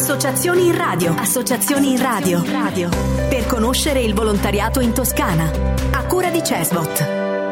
Associazioni in radio. Associazioni in radio. Per conoscere il volontariato in Toscana. A cura di CESVOT.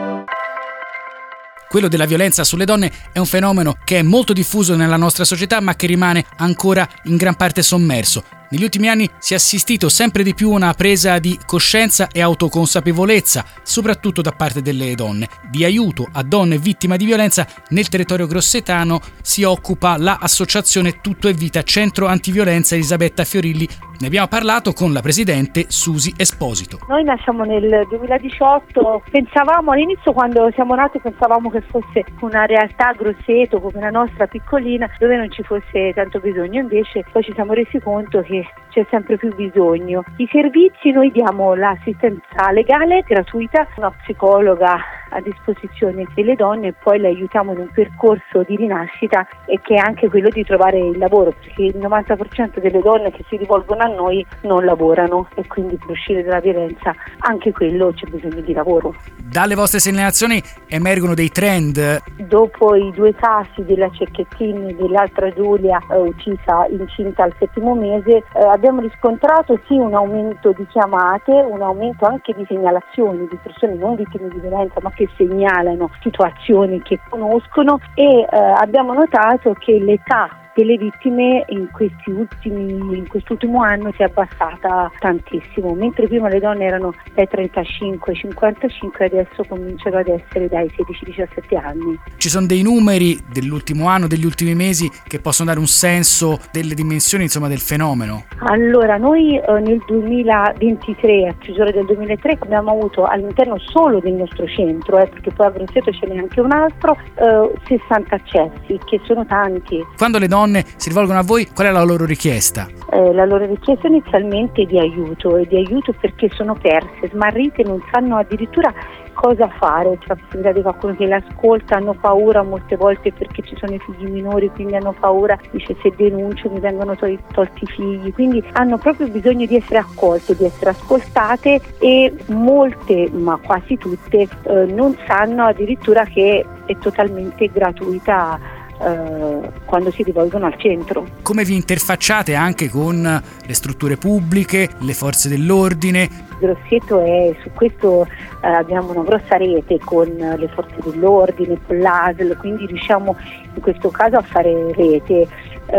Quello della violenza sulle donne è un fenomeno che è molto diffuso nella nostra società, ma che rimane ancora in gran parte sommerso. Negli ultimi anni si è assistito sempre di più a una presa di coscienza e autoconsapevolezza, soprattutto da parte delle donne. Di aiuto a donne vittime di violenza nel territorio grossetano si occupa l'Associazione Tutto è Vita Centro Antiviolenza Elisabetta Fiorilli. Ne abbiamo parlato con la presidente Susi Esposito. Noi nasciamo nel 2018, pensavamo all'inizio, quando siamo nati, pensavamo che fosse una realtà Grosseto come la nostra piccolina, dove non ci fosse tanto bisogno, invece poi ci siamo resi conto che c'è sempre più bisogno. I servizi: noi diamo l'assistenza legale gratuita, una psicologa a disposizione delle donne, e poi le aiutiamo in un percorso di rinascita, e che è anche quello di trovare il lavoro, perché il 90% delle donne che si rivolgono a noi non lavorano, e quindi per uscire dalla violenza anche quello c'è bisogno di lavoro. Dalle vostre segnalazioni emergono dei trend. Dopo i 2 casi della Cecchettini e dell'altra Giulia uccisa incinta al 7° mese, abbiamo riscontrato sì un aumento di chiamate, un aumento anche di segnalazioni di persone non vittime di violenza ma che segnalano situazioni che conoscono, e abbiamo notato che l'età delle vittime in quest'ultimo anno si è abbassata tantissimo, mentre prima le donne erano dai 35 ai 55, adesso cominciano ad essere dai 16-17 anni. Ci sono dei numeri dell'ultimo anno, degli ultimi mesi, che possono dare un senso delle dimensioni, insomma, del fenomeno? Allora, noi nel 2023, a chiusura del 2003, abbiamo avuto all'interno solo del nostro centro, perché poi a Grosseto ce n'è anche un altro, 60 accessi, che sono tanti. Quando le donne si rivolgono a voi, qual è la loro richiesta? La loro richiesta inizialmente è di aiuto, perché sono perse, smarrite, non sanno addirittura cosa fare. C'è la possibilità di qualcuno che le ascolta, hanno paura molte volte perché ci sono i figli minori, quindi hanno paura, dice: se denuncio mi vengono tolti i figli, quindi hanno proprio bisogno di essere accolte, di essere ascoltate, e molte, ma quasi tutte, non sanno addirittura che è totalmente gratuita quando si rivolgono al centro. Come vi interfacciate anche con le strutture pubbliche, le forze dell'ordine? Grosseto su questo abbiamo una grossa rete con le forze dell'ordine, con l'ASL, quindi riusciamo in questo caso a fare rete.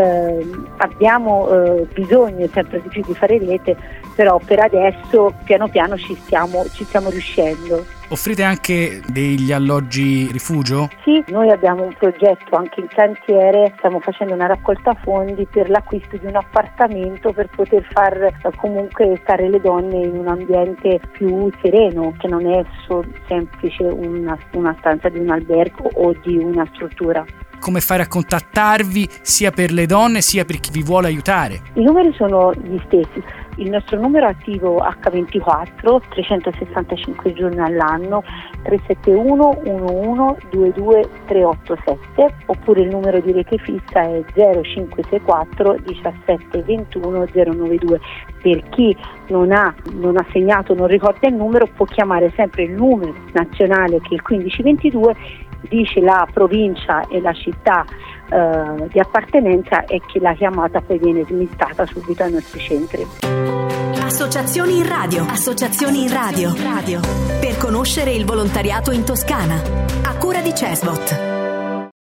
Abbiamo bisogno sempre di più di fare rete, però per adesso piano piano ci stiamo riuscendo. Offrite anche degli alloggi rifugio? Sì, noi abbiamo un progetto anche in cantiere, stiamo facendo una raccolta fondi per l'acquisto di un appartamento per poter far comunque stare le donne in un ambiente più sereno, che non è semplice una stanza di un albergo o di una struttura. Come fare a contattarvi sia per le donne sia per chi vi vuole aiutare? I numeri sono gli stessi. Il nostro numero attivo H24, 365 giorni all'anno, 371 11 22 387, oppure il numero di rete fissa è 0564 17 21 092. Per chi non ha segnato, non ricorda il numero, può chiamare sempre il numero nazionale, che è il 1522, dice la provincia e la città di appartenenza, e che la chiamata poi viene smittata subito ai nostri centri. Associazioni in radio. Associazioni in radio. Per conoscere il volontariato in Toscana. A cura di CESVOT.